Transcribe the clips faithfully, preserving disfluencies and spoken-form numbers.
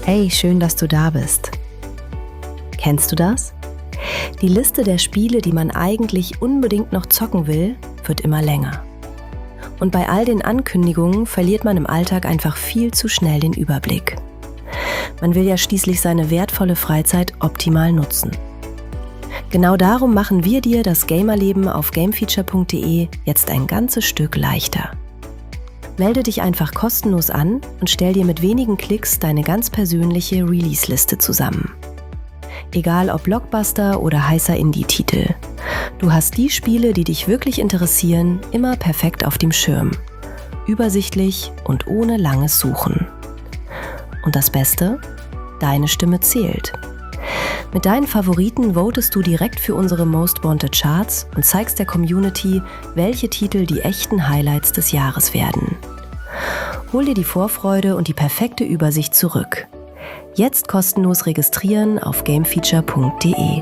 Hey, schön, dass du da bist. Kennst du das? Die Liste der Spiele, die man eigentlich unbedingt noch zocken will, wird immer länger. Und bei all den Ankündigungen verliert man im Alltag einfach viel zu schnell den Überblick. Man will ja schließlich seine wertvolle Freizeit optimal nutzen. Genau darum machen wir dir das Gamerleben auf gamefeature punkt de jetzt ein ganzes Stück leichter. Melde dich einfach kostenlos an und stell dir mit wenigen Klicks deine ganz persönliche Release-Liste zusammen. Egal ob Blockbuster oder heißer Indie-Titel. Du hast die Spiele, die dich wirklich interessieren, immer perfekt auf dem Schirm. Übersichtlich und ohne langes Suchen. Und das Beste? Deine Stimme zählt. Mit deinen Favoriten votest du direkt für unsere Most Wanted Charts und zeigst der Community, welche Titel die echten Highlights des Jahres werden. Hol dir die Vorfreude und die perfekte Übersicht zurück. Jetzt kostenlos registrieren auf gamefeature punkt de.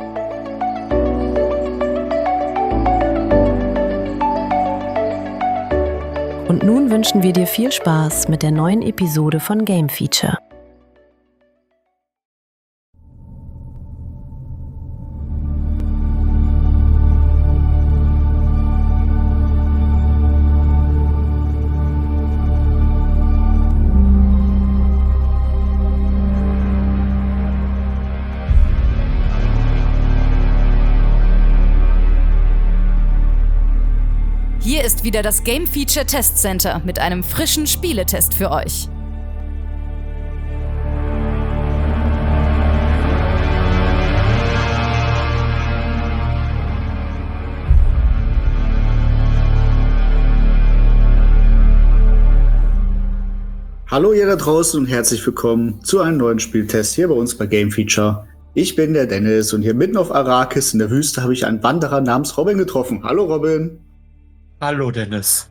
Und nun wünschen wir dir viel Spaß mit der neuen Episode von Game Feature. Hier ist wieder das Game Feature Test Center mit einem frischen Spieletest für euch. Hallo ihr da draußen und herzlich willkommen zu einem neuen Spieltest hier bei uns bei Game Feature. Ich bin der Dennis und hier mitten auf Arrakis in der Wüste habe ich einen Wanderer namens Robin getroffen. Hallo Robin. Hallo Dennis.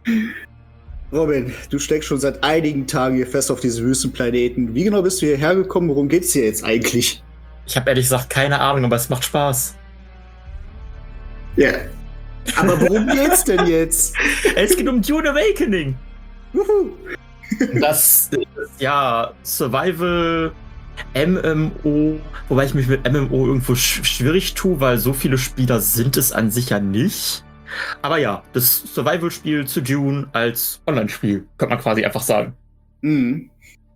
Robin, du steckst schon seit einigen Tagen hier fest auf diesem Wüstenplaneten. Wie genau bist du hierher gekommen? Worum geht's dir jetzt eigentlich? Ich habe ehrlich gesagt keine Ahnung, aber es macht Spaß. Ja. Aber worum geht's denn jetzt? Es geht um Dune Awakening. Juhu. Das ist ja Survival M M O, wobei ich mich mit M M O irgendwo sch- schwierig tue, weil so viele Spieler sind es an sich ja nicht. Aber ja, das Survival-Spiel zu Dune als Online-Spiel, könnte man quasi einfach sagen. Mhm.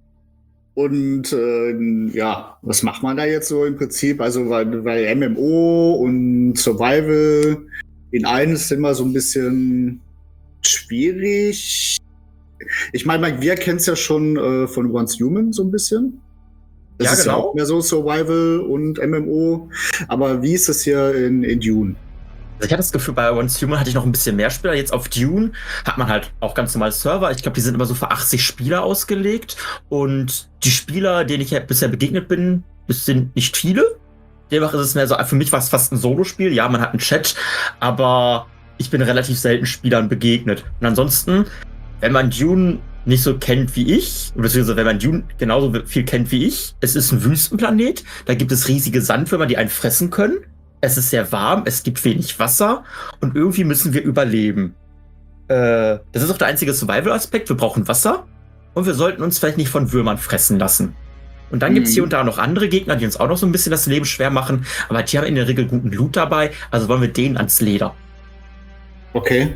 Und äh, ja, was macht man da jetzt so im Prinzip? Also, weil, weil M M O und Survival in einem ist immer so ein bisschen schwierig. Ich meine, wir kennen es ja schon äh, von Once Human so ein bisschen. Das Ja, ist genau. ja auch mehr so Survival und M M O. Aber wie ist das hier in, in Dune? Also ich hatte das Gefühl, bei Once Human hatte ich noch ein bisschen mehr Spieler. Jetzt auf Dune hat man halt auch ganz normal Server. Ich glaube, die sind immer so für achtzig Spieler ausgelegt. Und die Spieler, denen ich ja bisher begegnet bin, das sind nicht viele. Demnach ist es mehr so, für mich war es fast ein Solo-Spiel. Ja, man hat einen Chat, aber ich bin relativ selten Spielern begegnet. Und ansonsten, wenn man Dune nicht so kennt wie ich, beziehungsweise wenn man Dune genauso viel kennt wie ich, es ist ein Wüstenplanet, da gibt es riesige Sandwürmer, die einen fressen können. Es ist sehr warm, es gibt wenig Wasser und irgendwie müssen wir überleben. Äh, das ist auch der einzige Survival-Aspekt. Wir brauchen Wasser und wir sollten uns vielleicht nicht von Würmern fressen lassen. Und dann Mhm. gibt es hier und da noch andere Gegner, die uns auch noch so ein bisschen das Leben schwer machen, aber die haben in der Regel guten Loot dabei, also wollen wir denen ans Leder. Okay.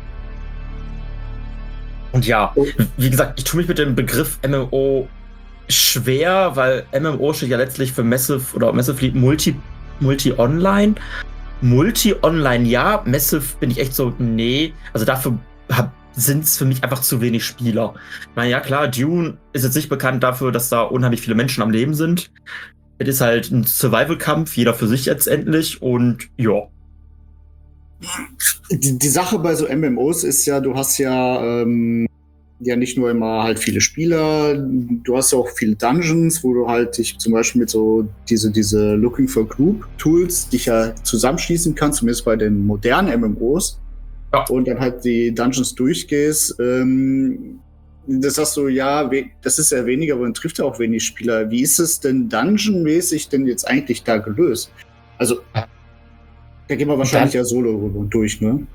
Und ja, wie gesagt, ich tue mich mit dem Begriff M M O schwer, weil M M O steht ja letztlich für Massive oder Massively Multi Multi-Online. Multi-Online, ja. Massive bin ich echt so, nee. Also dafür sind es für mich einfach zu wenig Spieler. Na ja, klar, Dune ist jetzt nicht bekannt dafür, dass da unheimlich viele Menschen am Leben sind. Es ist halt ein Survival-Kampf, jeder für sich letztendlich und ja. Die, die Sache bei so M M Os ist ja, du hast ja ähm, ja nicht nur immer halt viele Spieler, du hast ja auch viele Dungeons, wo du halt dich zum Beispiel mit so diese, diese Looking for Group Tools dich ja zusammenschließen kannst, zumindest bei den modernen M M Os. Ja. Und dann halt die Dungeons durchgehst. Ähm, das sagst du, ja, we- das ist ja weniger, aber man trifft ja auch wenig Spieler. Wie ist es denn Dungeon-mäßig denn jetzt eigentlich da gelöst? Also, da gehen wir wahrscheinlich ja solo durch, ne?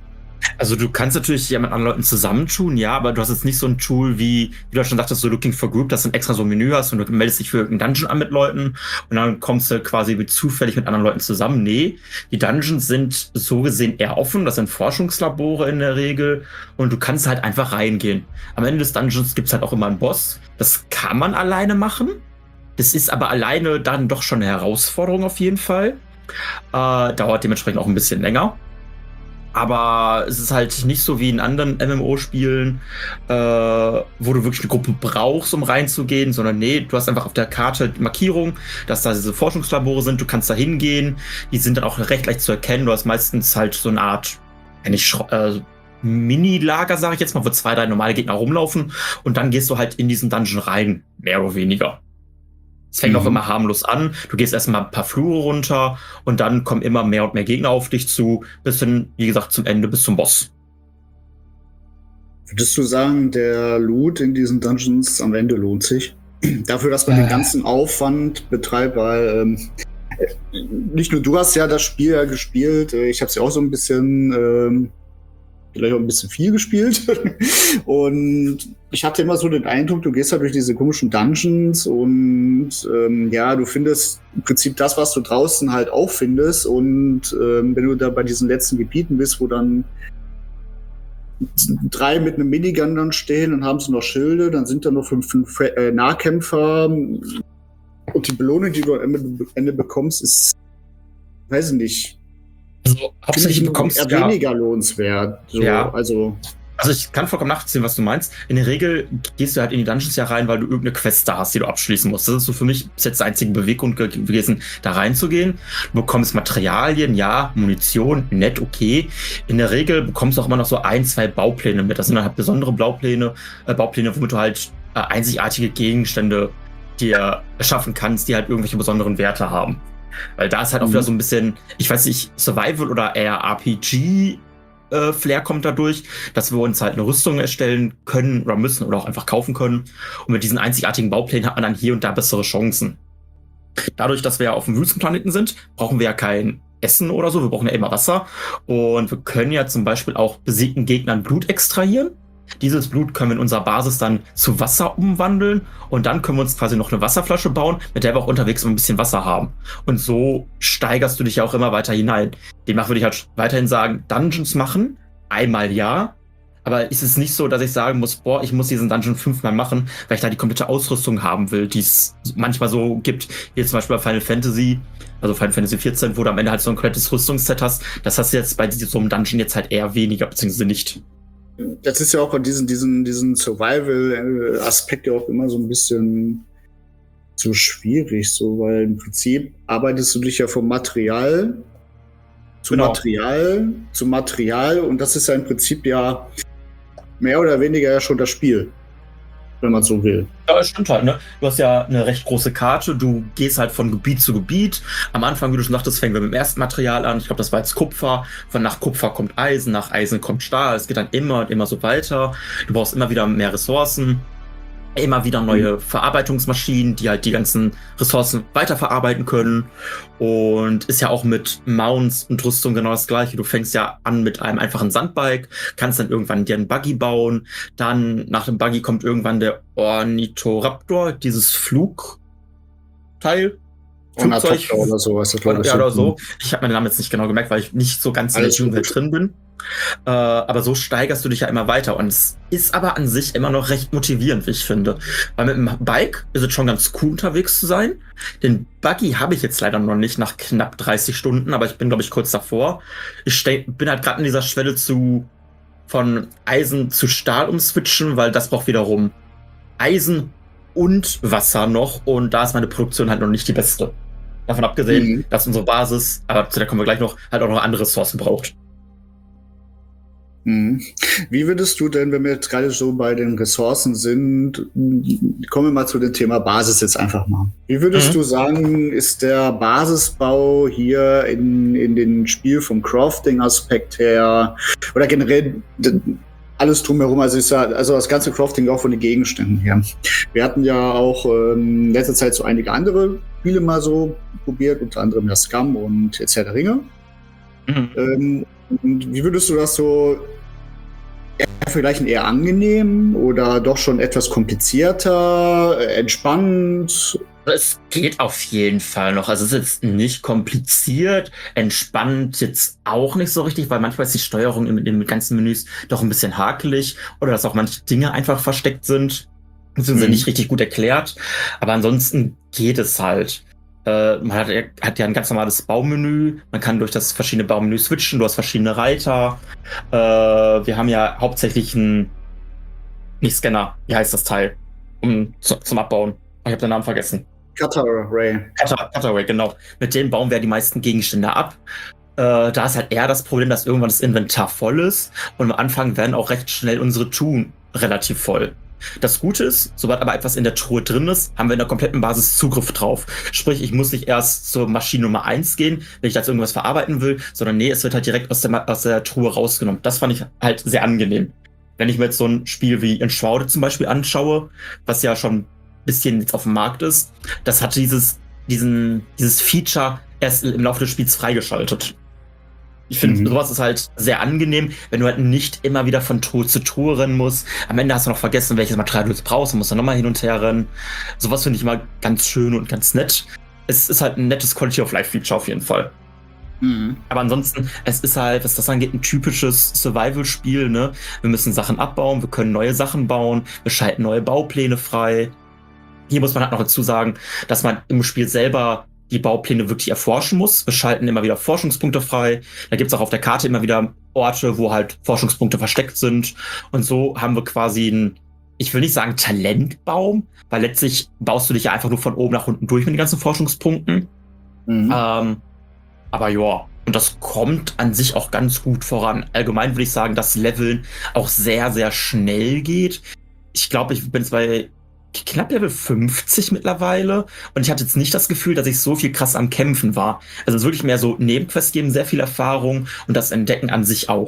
Also du kannst natürlich ja mit anderen Leuten zusammentun, ja, aber du hast jetzt nicht so ein Tool wie, wie du schon sagtest, so Looking for Group, dass du extra so ein Menü hast und du meldest dich für irgendeinen Dungeon an mit Leuten und dann kommst du quasi wie zufällig mit anderen Leuten zusammen. Nee, die Dungeons sind so gesehen eher offen, das sind Forschungslabore in der Regel und du kannst halt einfach reingehen. Am Ende des Dungeons gibt's halt auch immer einen Boss. Das kann man alleine machen. Das ist aber alleine dann doch schon eine Herausforderung auf jeden Fall. Äh, dauert dementsprechend auch ein bisschen länger. Aber es ist halt nicht so wie in anderen M M O-Spielen, äh, wo du wirklich eine Gruppe brauchst, um reinzugehen, sondern nee, du hast einfach auf der Karte die Markierung, dass da diese Forschungslabore sind, du kannst da hingehen, die sind dann auch recht leicht zu erkennen, du hast meistens halt so eine Art, nicht äh, Mini-Lager, sage ich jetzt mal, wo zwei, drei normale Gegner rumlaufen und dann gehst du halt in diesen Dungeon rein, mehr oder weniger. Es fängt mhm. auch immer harmlos an. Du gehst erstmal ein paar Flure runter und dann kommen immer mehr und mehr Gegner auf dich zu, bis hin, wie gesagt, zum Ende, bis zum Boss. Würdest du sagen, der Loot in diesen Dungeons am Ende lohnt sich? Dafür, dass man äh. den ganzen Aufwand betreibt, weil ähm, nicht nur du hast ja das Spiel ja gespielt, ich habe es ja auch so ein bisschen, ähm, vielleicht auch ein bisschen viel gespielt. Und ich hatte immer so den Eindruck, du gehst halt durch diese komischen Dungeons und ähm, ja, du findest im Prinzip das, was du draußen halt auch findest. Und ähm, wenn du da bei diesen letzten Gebieten bist, wo dann drei mit einem Minigun dann stehen und haben so noch Schilde, dann sind da noch fünf, fünf äh, Nahkämpfer. Und die Belohnung, die du am Ende bekommst, ist, weiß ich nicht, also hauptsächlich bekommst du eher weniger lohnenswert. So, ja. Also Also ich kann vollkommen nachvollziehen, was du meinst. In der Regel gehst du halt in die Dungeons ja rein, weil du irgendeine Quest da hast, die du abschließen musst. Das ist so für mich bis jetzt der einzige Beweggrund gewesen, da reinzugehen. Du bekommst Materialien, ja, Munition, nett, okay. In der Regel bekommst du auch immer noch so ein, zwei Baupläne mit. Das sind dann halt besondere Baupläne, äh, Baupläne, womit du halt äh, einzigartige Gegenstände dir erschaffen kannst, die halt irgendwelche besonderen Werte haben. Weil da ist halt mhm. auch wieder so ein bisschen, ich weiß nicht, Survival oder eher R P G äh, Flair kommt dadurch, dass wir uns halt eine Rüstung erstellen können oder müssen oder auch einfach kaufen können. Und mit diesen einzigartigen Bauplänen hat man dann hier und da bessere Chancen. Dadurch, dass wir ja auf dem Wüstenplaneten sind, brauchen wir ja kein Essen oder so, wir brauchen ja immer Wasser. Und wir können ja zum Beispiel auch besiegten Gegnern Blut extrahieren. Dieses Blut können wir in unserer Basis dann zu Wasser umwandeln und dann können wir uns quasi noch eine Wasserflasche bauen, mit der wir auch unterwegs ein bisschen Wasser haben. Und so steigerst du dich ja auch immer weiter hinein. Demnach würde ich halt weiterhin sagen, Dungeons machen, einmal ja, aber ist es nicht so, dass ich sagen muss, boah, ich muss diesen Dungeon fünfmal machen, weil ich da die komplette Ausrüstung haben will, die es manchmal so gibt, wie zum Beispiel bei Final Fantasy, also Final Fantasy vierzehn, wo du am Ende halt so ein komplettes Rüstungsset hast. Das hast du jetzt bei so einem Dungeon jetzt halt eher weniger, beziehungsweise nicht. Das ist ja auch diesen, diesen, diesen Survival-Aspekt ja auch immer so ein bisschen so schwierig, so, weil im Prinzip arbeitest du dich ja vom Material zu genau. Material zu Material und das ist ja im Prinzip ja mehr oder weniger ja schon das Spiel, wenn man so will. Ja, das stimmt halt, ne? Du hast ja eine recht große Karte, du gehst halt von Gebiet zu Gebiet. Am Anfang, wie du schon sagtest, fangen wir mit dem ersten Material an. Ich glaube, das war jetzt Kupfer. Von nach Kupfer kommt Eisen, nach Eisen kommt Stahl. Es geht dann immer und immer so weiter. Du brauchst immer wieder mehr Ressourcen. Immer wieder neue mhm. Verarbeitungsmaschinen, die halt die ganzen Ressourcen weiterverarbeiten können. Und ist ja auch mit Mounts und Rüstung genau das Gleiche. Du fängst ja an mit einem einfachen Sandbike, kannst dann irgendwann dir einen Buggy bauen. Dann nach dem Buggy kommt irgendwann der Ornithoraptor, dieses Flugteil. Flugzeug oder so, was das glaube ich. Ja, oder so. Ich habe meinen Namen jetzt nicht genau gemerkt, weil ich nicht so ganz in der Jugendwelt drin bin. Äh, aber so steigerst du dich ja immer weiter. Und es ist aber an sich immer noch recht motivierend, wie ich finde. Weil mit dem Bike ist es schon ganz cool, unterwegs zu sein. Den Buggy habe ich jetzt leider noch nicht nach knapp dreißig Stunden, aber ich bin, glaube ich, kurz davor. Ich ste- bin halt gerade in dieser Schwelle zu von Eisen zu Stahl umswitchen, weil das braucht wiederum Eisen und Wasser noch. Und da ist meine Produktion halt noch nicht die beste. Davon abgesehen, mhm. dass unsere Basis, aber zu der kommen wir gleich noch, halt auch noch andere Ressourcen braucht. Mhm. Wie würdest du denn, wenn wir jetzt gerade so bei den Ressourcen sind, kommen wir mal zu dem Thema Basis jetzt einfach mal. Wie würdest mhm. du sagen, ist der Basisbau hier in, in den Spiel vom Crafting-Aspekt her oder generell alles drumherum, also ist ja, also das ganze Crafting auch von den Gegenständen her. Wir hatten ja auch ähm, in letzter Zeit so einige andere Spiele mal so probiert, unter anderem ja Scum und jetzt Herr der Ringe. Mhm. Ähm, und wie würdest du das so vielleicht eher angenehm oder doch schon etwas komplizierter, entspannt? Es geht auf jeden Fall noch. Also es ist jetzt nicht kompliziert, entspannt jetzt auch nicht so richtig, weil manchmal ist die Steuerung in den ganzen Menüs doch ein bisschen hakelig oder dass auch manche Dinge einfach versteckt sind, beziehungsweise Mhm. nicht richtig gut erklärt. Aber ansonsten geht es halt. Äh, man hat, hat ja ein ganz normales Baumenü, man kann durch das verschiedene Baumenü switchen, du hast verschiedene Reiter. Äh, wir haben ja hauptsächlich einen, nicht Scanner, wie heißt das Teil, um zu, zum Abbauen. Ich habe den Namen vergessen. Cutter Ray. Cutter, Cutter Ray, genau. Mit dem bauen wir die meisten Gegenstände ab. Äh, da ist halt eher das Problem, dass irgendwann das Inventar voll ist und am Anfang werden auch recht schnell unsere Truhen relativ voll. Das Gute ist, sobald aber etwas in der Truhe drin ist, haben wir in der kompletten Basis Zugriff drauf. Sprich, ich muss nicht erst zur Maschine Nummer eins gehen, wenn ich da jetzt irgendwas verarbeiten will, sondern nee, es wird halt direkt aus der, aus der Truhe rausgenommen. Das fand ich halt sehr angenehm. Wenn ich mir jetzt so ein Spiel wie Enshrouded zum Beispiel anschaue, was ja schon ein bisschen jetzt auf dem Markt ist, das hat dieses, diesen, dieses Feature erst im Laufe des Spiels freigeschaltet. Ich finde, mhm. sowas ist halt sehr angenehm, wenn du halt nicht immer wieder von Truhe zu Truhe rennen musst. Am Ende hast du noch vergessen, welches Material du jetzt brauchst und musst dann nochmal hin und her rennen. Sowas finde ich immer ganz schön und ganz nett. Es ist halt ein nettes Quality-of-Life-Feature auf jeden Fall. Mhm. Aber ansonsten, es ist halt, was das angeht, ein typisches Survival-Spiel, ne? Wir müssen Sachen abbauen, wir können neue Sachen bauen, wir schalten neue Baupläne frei. Hier muss man halt noch dazu sagen, dass man im Spiel selber die Baupläne wirklich erforschen muss. Wir schalten immer wieder Forschungspunkte frei. Da gibt es auch auf der Karte immer wieder Orte, wo halt Forschungspunkte versteckt sind. Und so haben wir quasi einen, ich will nicht sagen Talentbaum, weil letztlich baust du dich ja einfach nur von oben nach unten durch mit den ganzen Forschungspunkten. Mhm. Ähm, aber ja, und das kommt an sich auch ganz gut voran. Allgemein würde ich sagen, dass Leveln auch sehr, sehr schnell geht. Ich glaube, ich bin jetzt bei knapp Level fünfzig mittlerweile und ich hatte jetzt nicht das Gefühl, dass ich so viel krass am Kämpfen war. Also es ist wirklich mehr so Nebenquests geben sehr viel Erfahrung und das Entdecken an sich auch.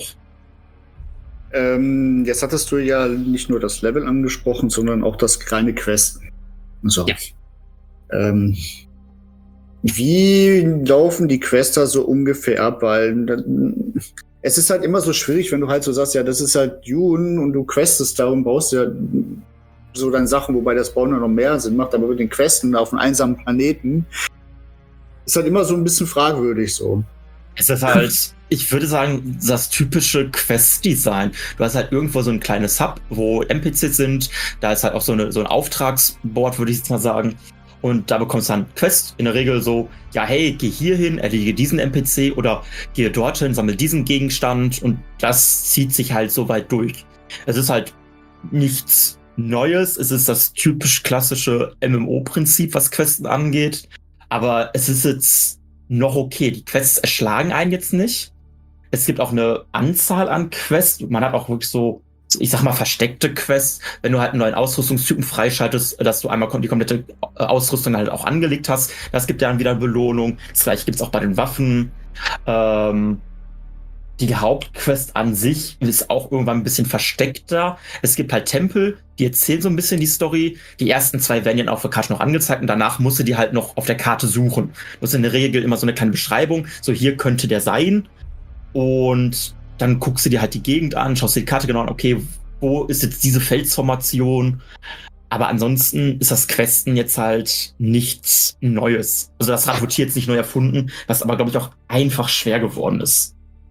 Ähm, jetzt hattest du ja nicht nur das Level angesprochen, sondern auch das kleine Questen. So. Ja. Ähm, wie laufen die Quester so ungefähr ab? Weil es ist halt immer so schwierig, wenn du halt so sagst, ja, das ist halt Dune und du questest da und baust ja so dann Sachen, wobei das Bauen noch mehr Sinn macht, aber mit den Questen auf einem einsamen Planeten ist halt immer so ein bisschen fragwürdig so. Es ist halt, ich würde sagen, das typische Quest-Design. Du hast halt irgendwo so ein kleines Hub, wo N P Cs sind, da ist halt auch so, eine, so ein Auftragsboard, würde ich jetzt mal sagen. Und da bekommst du dann Quest, in der Regel so, ja hey, geh hier hin, erledige diesen N P C oder gehe dorthin, sammle diesen Gegenstand und das zieht sich halt so weit durch. Es ist halt nichts Neues, es ist das typisch klassische M M O-Prinzip, was Questen angeht, aber es ist jetzt noch okay. Die Quests erschlagen einen jetzt nicht. Es gibt auch eine Anzahl an Quests, man hat auch wirklich so, ich sag mal, versteckte Quests, wenn du halt einen neuen Ausrüstungstypen freischaltest, dass du einmal die komplette Ausrüstung halt auch angelegt hast, das gibt ja dann wieder Belohnung. Das gleiche gibt's auch bei den Waffen. Ähm, Die Hauptquest an sich ist auch irgendwann ein bisschen versteckter. Es gibt halt Tempel, die erzählen so ein bisschen die Story. Die ersten zwei werden ja auf der Karte noch angezeigt und danach musst du die halt noch auf der Karte suchen. Du hast in der Regel immer so eine kleine Beschreibung, so hier könnte der sein. Und dann guckst du dir halt die Gegend an, schaust dir die Karte genau an, okay, wo ist jetzt diese Felsformation? Aber ansonsten ist das Questen jetzt halt nichts Neues. Also das Rad wird hier jetzt nicht neu erfunden, was aber, glaube ich, auch einfach schwer geworden ist.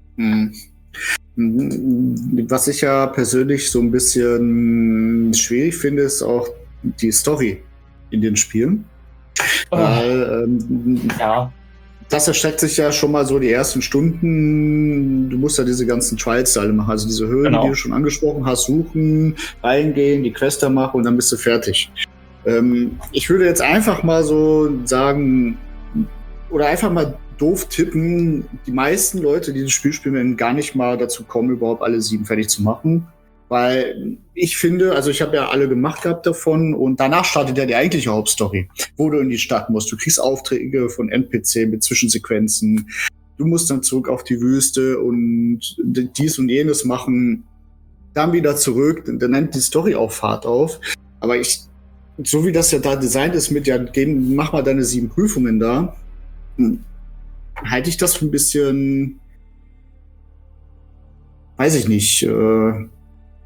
Was ich ja persönlich so ein bisschen schwierig finde, ist auch die Story in den Spielen. Oh. Weil, ähm, ja. Das erstreckt sich ja schon mal so die ersten Stunden. Du musst ja diese ganzen Trials alle machen, also diese Höhlen, genau, die du schon angesprochen hast, suchen, reingehen, die Quester machen und dann bist du fertig. Ähm, ich würde jetzt einfach mal so sagen, oder einfach mal doof tippen, die meisten Leute, die das Spiel spielen, werden gar nicht mal dazu kommen, überhaupt alle sieben fertig zu machen. Weil ich finde, also ich habe ja alle gemacht gehabt davon und danach startet ja die eigentliche Hauptstory, wo du in die Stadt musst. Du kriegst Aufträge von N P C mit Zwischensequenzen. Du musst dann zurück auf die Wüste und dies und jenes machen. Dann wieder zurück. Dann nimmt die Story auch Fahrt auf. Aber ich, so wie das ja da designt ist mit, ja, gehen, mach mal deine sieben Prüfungen da, halte ich das für ein bisschen, weiß ich nicht, äh,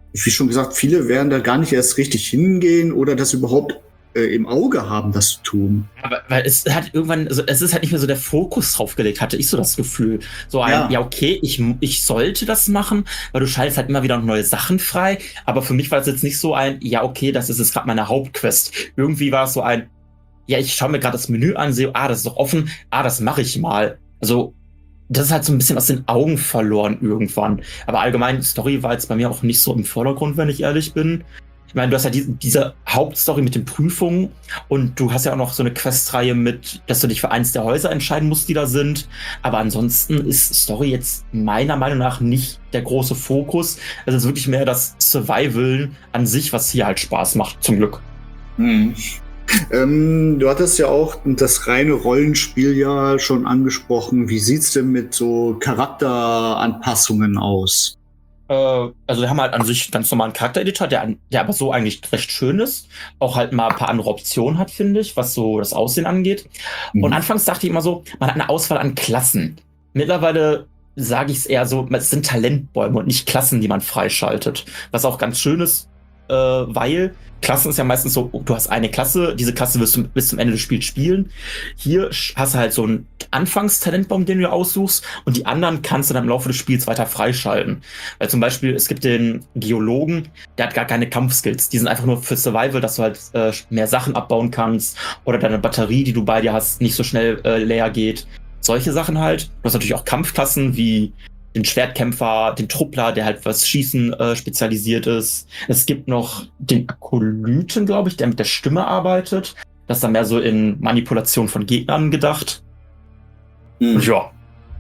wie schon gesagt, viele werden da gar nicht erst richtig hingehen oder das überhaupt äh, im Auge haben, das zu tun. Aber weil es hat irgendwann, also es ist halt nicht mehr so der Fokus drauf gelegt, hatte ich so das Gefühl. So ein, ja, ja okay, ich, ich sollte das machen, weil du schaltest halt immer wieder neue Sachen frei. Aber für mich war das jetzt nicht so ein, ja okay, das ist jetzt gerade meine Hauptquest. Irgendwie war es so ein, ja, ich schaue mir gerade das Menü an, sehe, ah, das ist doch offen, ah, das mache ich mal. Also das ist halt so ein bisschen aus den Augen verloren irgendwann. Aber allgemein, Story war jetzt bei mir auch nicht so im Vordergrund, wenn ich ehrlich bin. Ich meine, du hast ja diese, diese Hauptstory mit den Prüfungen und du hast ja auch noch so eine Questreihe mit, dass du dich für eins der Häuser entscheiden musst, die da sind. Aber ansonsten ist Story jetzt meiner Meinung nach nicht der große Fokus. Es ist wirklich mehr das Survival an sich, was hier halt Spaß macht, zum Glück. Hm. Ähm, du hattest ja auch das reine Rollenspiel ja schon angesprochen. Wie sieht's denn mit so Charakteranpassungen aus? Äh, also wir haben halt an sich einen ganz normalen Charaktereditor, der, der aber so eigentlich recht schön ist. Auch halt mal ein paar andere Optionen hat, finde ich, was so das Aussehen angeht. Mhm. Und anfangs dachte ich immer so, man hat eine Auswahl an Klassen. Mittlerweile sage ich es eher so, es sind Talentbäume und nicht Klassen, die man freischaltet. Was auch ganz schön ist, äh, weil Klassen ist ja meistens so, du hast eine Klasse, diese Klasse wirst du bis zum Ende des Spiels spielen. Hier hast du halt so einen Anfangstalentbaum, den du aussuchst, und die anderen kannst du dann im Laufe des Spiels weiter freischalten. Weil zum Beispiel, es gibt den Geologen, der hat gar keine Kampfskills. Die sind einfach nur für Survival, dass du halt äh, mehr Sachen abbauen kannst oder deine Batterie, die du bei dir hast, nicht so schnell äh, leer geht. Solche Sachen halt. Du hast natürlich auch Kampfklassen wie den Schwertkämpfer, den Truppler, der halt was Schießen äh, spezialisiert ist. Es gibt noch den Akolyten, glaube ich, der mit der Stimme arbeitet. Das ist dann mehr so in Manipulation von Gegnern gedacht. Mhm. Und ja.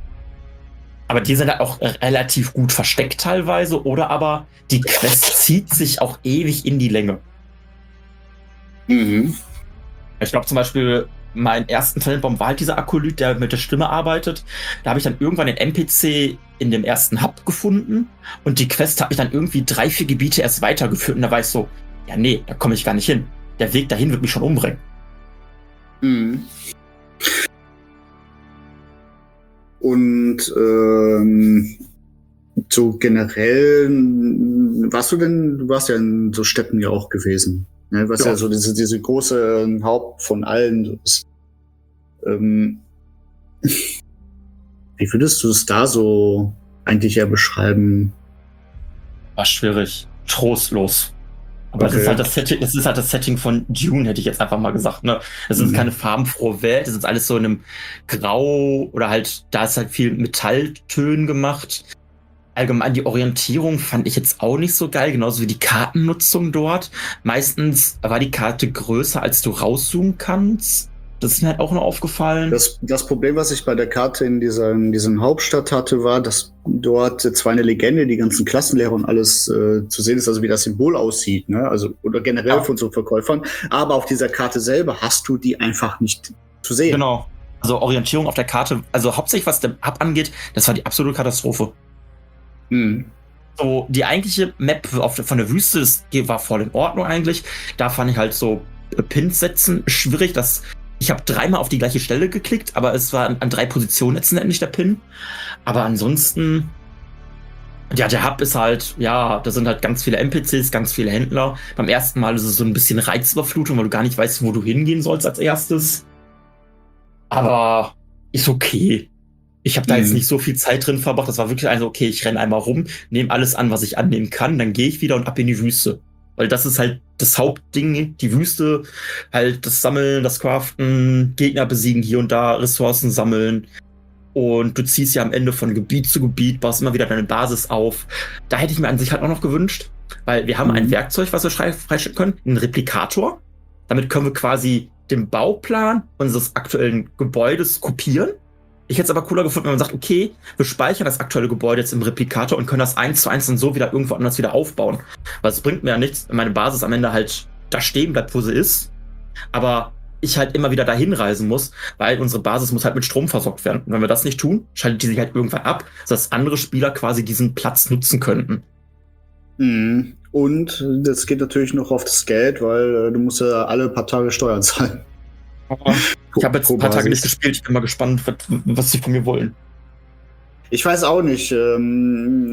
Aber die sind halt auch relativ gut versteckt teilweise. Oder aber die Quest zieht sich auch ewig in die Länge. Mhm. Ich glaube zum Beispiel, mein ersten Talentbaum war halt dieser Akolyt, der mit der Stimme arbeitet. Da habe ich dann irgendwann den N P C in dem ersten Hub gefunden und die Quest hat mich dann irgendwie drei, vier Gebiete erst weitergeführt und da war ich so, ja nee, da komme ich gar nicht hin. Der Weg dahin wird mich schon umbringen. Mhm. Und ähm, so generell, warst du denn, du warst ja in so Städten ja auch gewesen, ne? Was ja, ja so diese, diese große Haupt von allen ist. Ähm, wie würdest du es da so eigentlich ja beschreiben? War schwierig, trostlos. Aber okay. das, ist halt das, Setting, das ist halt das Setting von Dune, hätte ich jetzt einfach mal gesagt. Ne? Es ist mhm. keine farbenfrohe Welt, es ist alles so in einem Grau oder halt, da ist halt viel Metalltönen gemacht. Allgemein die Orientierung fand ich jetzt auch nicht so geil, genauso wie die Kartennutzung dort. Meistens war die Karte größer, als du rauszoomen kannst. Das ist mir halt auch noch aufgefallen. Das, das Problem, was ich bei der Karte in dieser in diesem Hauptstadt hatte, war, dass dort zwar eine Legende, die ganzen Klassenlehrer und alles äh, zu sehen ist, also wie das Symbol aussieht, ne? Also oder generell ja. von so Verkäufern. Aber auf dieser Karte selber hast du die einfach nicht zu sehen. Genau. Also Orientierung auf der Karte, also hauptsächlich was der Hub angeht, das war die absolute Katastrophe. Hm. So, die eigentliche Map auf, von der Wüste, das war voll in Ordnung eigentlich. Da fand ich halt so Pins setzen schwierig. Das, ich habe dreimal auf die gleiche Stelle geklickt, aber es war an, an drei Positionen letztendlich der Pin. Aber ansonsten, ja, der Hub ist halt, ja, da sind halt ganz viele N P Cs, ganz viele Händler. Beim ersten Mal ist es so ein bisschen Reizüberflutung, weil du gar nicht weißt, wo du hingehen sollst als erstes. Aber ist okay. Ich habe da mhm. jetzt nicht so viel Zeit drin verbracht. Das war wirklich also, okay, ich renne einmal rum, nehme alles an, was ich annehmen kann, dann gehe ich wieder und ab in die Wüste. Weil das ist halt das Hauptding, die Wüste, halt das Sammeln, das Craften, Gegner besiegen hier und da, Ressourcen sammeln. Und du ziehst ja am Ende von Gebiet zu Gebiet, baust immer wieder deine Basis auf. Da hätte ich mir an sich halt auch noch gewünscht, weil wir haben mhm. ein Werkzeug, was wir freischalten können, einen Replikator. Damit können wir quasi den Bauplan unseres aktuellen Gebäudes kopieren. Ich hätte es aber cooler gefunden, wenn man sagt, okay, wir speichern das aktuelle Gebäude jetzt im Replikator und können das eins zu eins dann so wieder irgendwo anders wieder aufbauen. Weil es bringt mir ja nichts, wenn meine Basis am Ende halt da stehen bleibt, wo sie ist. Aber ich halt immer wieder dahin reisen muss, weil unsere Basis muss halt mit Strom versorgt werden. Und wenn wir das nicht tun, schaltet die sich halt irgendwann ab, sodass andere Spieler quasi diesen Platz nutzen könnten. Mhm. Und das geht natürlich noch auf das Geld, weil du musst ja alle paar Tage Steuern zahlen. Ich habe jetzt ein paar Tage nicht gespielt. Ich bin mal gespannt, was, was sie von mir wollen. Ich weiß auch nicht. Ähm,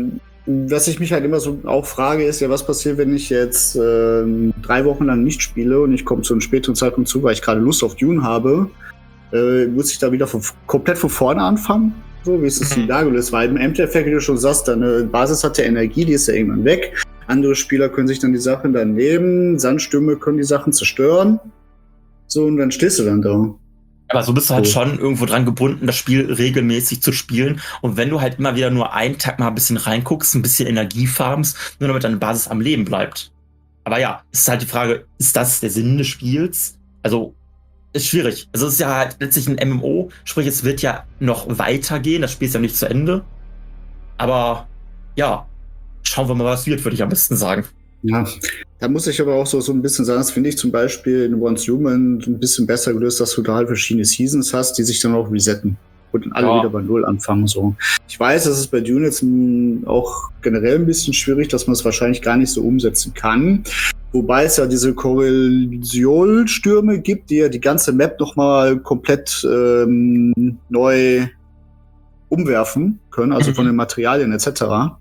was ich mich halt immer so auch frage, ist ja, was passiert, wenn ich jetzt äh, drei Wochen lang nicht spiele und ich komme zu einem späteren Zeitpunkt zu, weil ich gerade Lust auf Dune habe. Äh, muss ich da wieder von, komplett von vorne anfangen? So, wie ist das in Legolas? Weil im Endeffekt, wie du schon sagst, deine Basis hat ja Energie, die ist ja irgendwann weg. Andere Spieler können sich dann die Sachen dann nehmen, Sandstürme können die Sachen zerstören. So, und dann stehst du dann da. Aber so bist du halt So. schon irgendwo dran gebunden, das Spiel regelmäßig zu spielen. Und wenn du halt immer wieder nur einen Tag mal ein bisschen reinguckst, ein bisschen Energie farmst, nur damit deine Basis am Leben bleibt. Aber ja, es ist halt die Frage, ist das der Sinn des Spiels? Also, ist schwierig. Also, es ist ja halt letztlich ein M M O, sprich, es wird ja noch weitergehen, das Spiel ist ja nicht zu Ende. Aber, ja, schauen wir mal, was wird, würde ich am besten sagen. Ja, da muss ich aber auch so, so ein bisschen sagen, das finde ich zum Beispiel in Once Human ein bisschen besser gelöst, dass du da halt verschiedene Seasons hast, die sich dann auch resetten und dann alle Ja. wieder bei Null anfangen. So. Ich weiß, das ist bei Dune jetzt m, auch generell ein bisschen schwierig, dass man es wahrscheinlich gar nicht so umsetzen kann. Wobei es ja diese Korrosionsstürme gibt, die ja die ganze Map nochmal komplett ähm, neu umwerfen können, also Mhm. von den Materialien et cetera.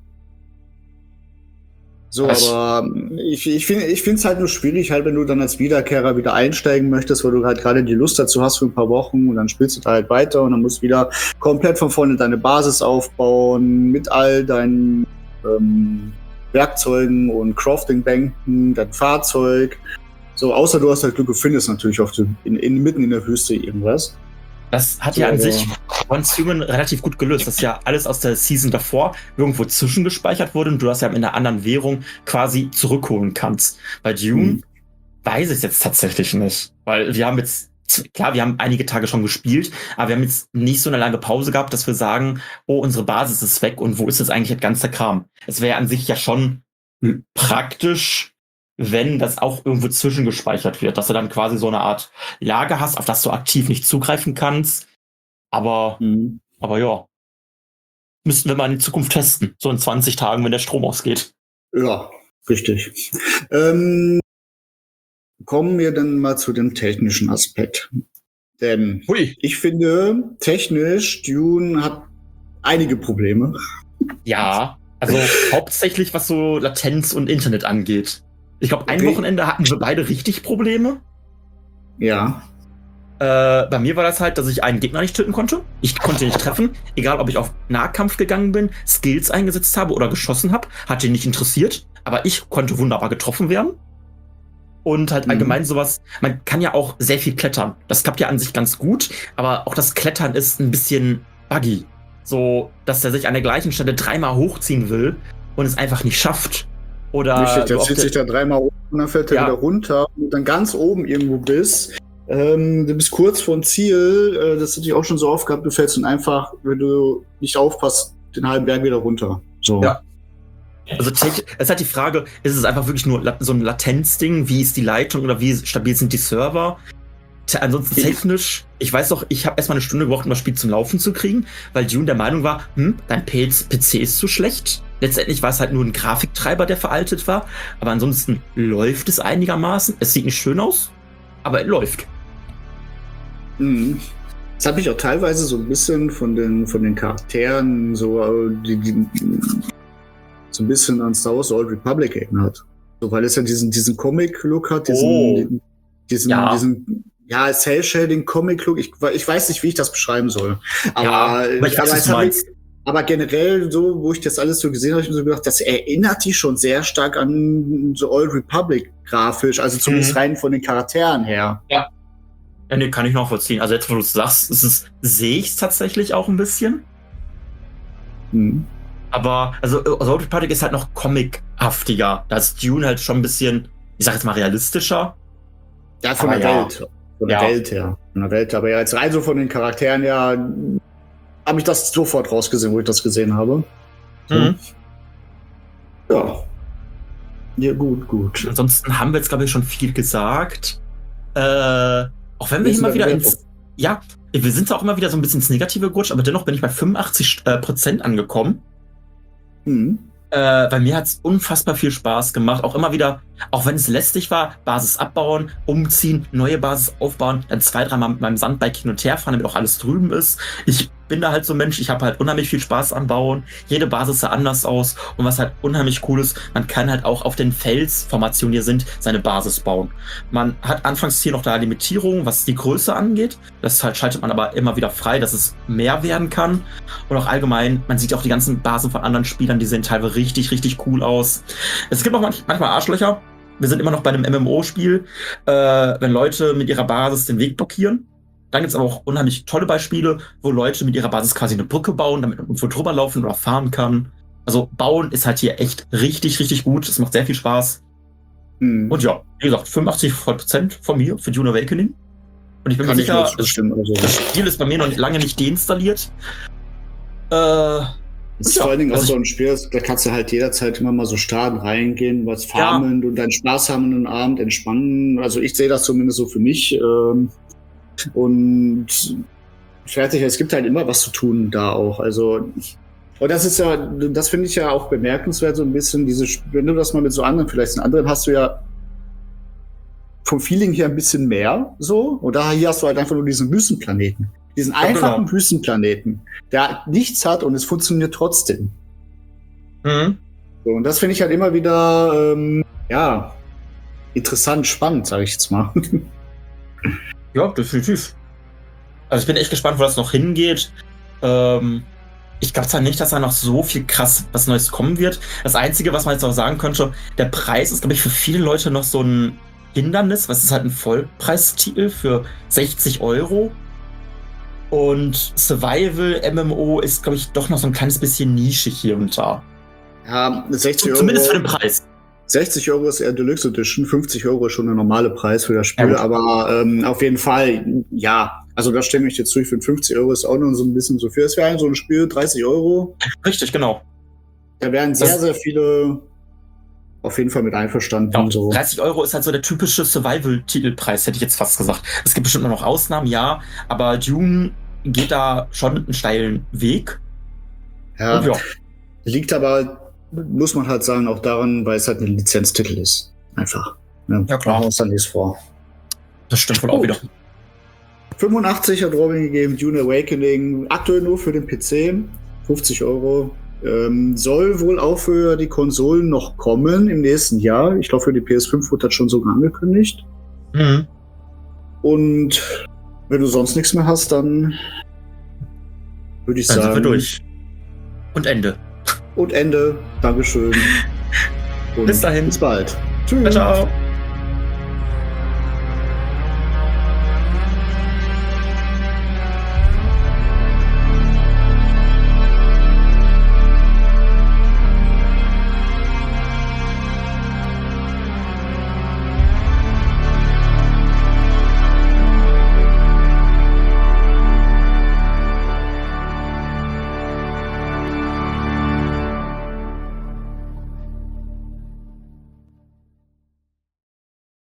So, Das- aber ich, ich finde ich finde es halt nur schwierig, halt, wenn du dann als Wiederkehrer wieder einsteigen möchtest, weil du halt gerade die Lust dazu hast für ein paar Wochen und dann spielst du da halt weiter und dann musst du wieder komplett von vorne deine Basis aufbauen mit all deinen ähm, Werkzeugen und Crafting-Bänken, dein Fahrzeug. So, außer du hast halt Glück und findest natürlich auf dem, in, in, mitten in der Wüste irgendwas. Das hat So, ja an aber- sich Once Human relativ gut gelöst, dass ja alles aus der Season davor irgendwo zwischengespeichert wurde und du das ja in einer anderen Währung quasi zurückholen kannst. Bei Dune Mhm. weiß ich jetzt tatsächlich nicht, weil wir haben jetzt, klar, wir haben einige Tage schon gespielt, aber wir haben jetzt nicht so eine lange Pause gehabt, dass wir sagen, oh, unsere Basis ist weg und wo ist jetzt eigentlich der ganze Kram? Es wäre an sich ja schon praktisch, wenn das auch irgendwo zwischengespeichert wird, dass du dann quasi so eine Art Lager hast, auf das du aktiv nicht zugreifen kannst. Aber, Mhm. aber ja, müssten wir mal in Zukunft testen, so in zwanzig Tagen, wenn der Strom ausgeht. Ja, richtig. Ähm, kommen wir dann mal zu dem technischen Aspekt. Denn Hui. ich finde, technisch, Dune hat einige Probleme. Ja, also hauptsächlich was so Latenz und Internet angeht. Ich glaube, ein Okay. Wochenende hatten wir beide richtig Probleme. Ja. Äh, bei mir war das halt, dass ich einen Gegner nicht töten konnte. Ich konnte ihn nicht treffen. Egal, ob ich auf Nahkampf gegangen bin, Skills eingesetzt habe oder geschossen habe, hat ihn nicht interessiert. Aber ich konnte wunderbar getroffen werden. Und halt Mhm. allgemein sowas, man kann ja auch sehr viel klettern. Das klappt ja an sich ganz gut, aber auch das Klettern ist ein bisschen buggy. So, dass er sich an der gleichen Stelle dreimal hochziehen will und es einfach nicht schafft. Oder Richtig, du der auf zieht der- sich da dreimal oben und dann fällt er Ja. wieder runter und dann ganz oben irgendwo bist. Ähm, du bist kurz vorm Ziel, äh, das hatte ich auch schon so oft gehabt, du fällst dann einfach, wenn du nicht aufpasst, den halben Berg wieder runter. So. Ja. Also tech- es ist halt die Frage, ist es einfach wirklich nur la- so ein Latenzding, wie ist die Leitung oder wie stabil sind die Server? Te- Ansonsten technisch, ich weiß doch, ich habe erstmal eine Stunde gebraucht, um das Spiel zum Laufen zu kriegen, weil Dune der Meinung war, hm, dein P C ist zu schlecht. Letztendlich war es halt nur ein Grafiktreiber, der veraltet war, aber ansonsten läuft es einigermaßen. Es sieht nicht schön aus, aber es läuft. Mhm. Das hat mich auch teilweise so ein bisschen von den, von den Charakteren so, äh, die, die, so ein bisschen an Star Wars The Old Republic erinnert. So, weil es ja diesen, diesen Comic-Look hat, diesen, Oh. diesen, diesen, Ja. diesen ja, Cell-Shading-Comic-Look. Ich, ich weiß nicht, wie ich das beschreiben soll. Aber, Ja, aber ich weiß, was es du hat mich, meinst. aber generell, so, wo ich das alles so gesehen habe, habe ich mir so gedacht, das erinnert die schon sehr stark an The Old Republic grafisch, also zumindest Mhm. rein von den Charakteren her. Ja, nee, kann ich noch vollziehen. Also jetzt, wo du es sagst, ist es, sehe ich es tatsächlich auch ein bisschen. Mhm. Aber, also, The Old Republic ist halt noch comichaftiger. Da ist Dune halt schon ein bisschen, ich sag jetzt mal, realistischer. Ja, von Aber der ja. Welt. Von der Ja. Welt her. Von der Welt. Aber ja, jetzt rein so von den Charakteren her, habe ich das sofort rausgesehen, wo ich das gesehen habe. So. Mhm. Ja. Ja, gut, gut. Ansonsten haben wir jetzt, glaube ich, schon viel gesagt. Äh, auch wenn wir Wie hier mal ist wieder deine ins. Ja, wir sind zwar auch immer wieder so ein bisschen ins Negative gerutscht, aber dennoch bin ich bei fünfundachtzig äh, Prozent angekommen. Mhm. Äh, bei mir hat es unfassbar viel Spaß gemacht. Auch immer wieder, auch wenn es lästig war, Basis abbauen, umziehen, neue Basis aufbauen, dann zwei, dreimal mit meinem Sandbike hin und her fahren, damit auch alles drüben ist. Ich bin da halt so ein Mensch, ich habe halt unheimlich viel Spaß am Bauen. Jede Basis sah anders aus. Und was halt unheimlich cool ist, man kann halt auch auf den Felsformationen, die hier sind, seine Basis bauen. Man hat anfangs hier noch da Limitierung, was die Größe angeht. Das halt schaltet man aber immer wieder frei, dass es mehr werden kann. Und auch allgemein, man sieht auch die ganzen Basen von anderen Spielern, die sehen teilweise richtig, richtig cool aus. Es gibt auch manch, manchmal Arschlöcher. Wir sind immer noch bei einem M M O-Spiel, äh, wenn Leute mit ihrer Basis den Weg blockieren. Dann gibt es aber auch unheimlich tolle Beispiele, wo Leute mit ihrer Basis quasi eine Brücke bauen, damit man irgendwo drüber laufen oder fahren kann. Also bauen ist halt hier echt richtig, richtig gut. Es macht sehr viel Spaß. Hm. Und ja, wie gesagt, fünfundachtzig Prozent von mir für Dune Awakening. Und ich bin mir sicher, das, also. das Spiel ist bei mir noch lange nicht deinstalliert. Äh... Das ist ja, vor allen Dingen auch so ein Spiel, da kannst du halt jederzeit immer mal so starten, reingehen, was farmen ja. und deinen Spaß haben und den Abend entspannen. Also ich sehe das zumindest so für mich. Ähm, und fertig, es gibt halt immer was zu tun da auch. Also, und das ist ja, das finde ich ja auch bemerkenswert, so ein bisschen, diese, wenn du das mal mit so anderen, vielleicht in anderen hast du ja vom Feeling her ein bisschen mehr, so. Und da hier hast du halt einfach nur diesen Wüstenplaneten. Diesen einfachen genau. Wüstenplaneten, der nichts hat und es funktioniert trotzdem. Mhm. So, und das finde ich halt immer wieder, ähm, ja, interessant, spannend, sage ich jetzt mal. Ja, definitiv. Also ich bin echt gespannt, wo das noch hingeht. Ähm, ich glaube zwar nicht, dass da noch so viel krass was Neues kommen wird. Das Einzige, was man jetzt noch sagen könnte, der Preis ist, glaube ich, für viele Leute noch so ein Hindernis, was ist halt ein Vollpreistitel für sechzig Euro. Und Survival M M O ist, glaube ich, doch noch so ein kleines bisschen nischig hier und da. Ja, sechzig Euro. Zumindest für den Preis. sechzig Euro ist eher Deluxe Edition, fünfzig Euro ist schon der normale Preis für das Spiel. Ja, aber ähm, auf jeden Fall, ja, also da stimme ich jetzt zu. Ich finde fünfzig Euro ist auch noch so ein bisschen so viel. Es wäre so ein Spiel, dreißig Euro. Richtig, genau. Da wären sehr, das sehr viele auf jeden Fall mit einverstanden. Ja, so. dreißig Euro ist halt so der typische Survival-Titelpreis, hätte ich jetzt fast gesagt. Es gibt bestimmt noch Ausnahmen, ja, aber Dune geht da schon einen steilen Weg. Ja, ja. Liegt aber, muss man halt sagen, auch daran, weil es halt ein Lizenztitel ist. Einfach. Ja, ja klar. Machen wir uns dann nichts vor. Das stimmt wohl auch wieder. fünfundachtzig hat Robin gegeben, Dune Awakening, aktuell nur für den P C, fünfzig Euro. Ähm, soll wohl auch für die Konsolen noch kommen im nächsten Jahr. Ich glaube, für die P S fünf wurde das schon sogar angekündigt. Mhm. Und wenn du sonst nichts mehr hast, dann würde ich dann sagen... Dann sind wir durch. Und Ende. Und Ende. Dankeschön. Und bis dahin. Bis bald. Tschüss. Ciao.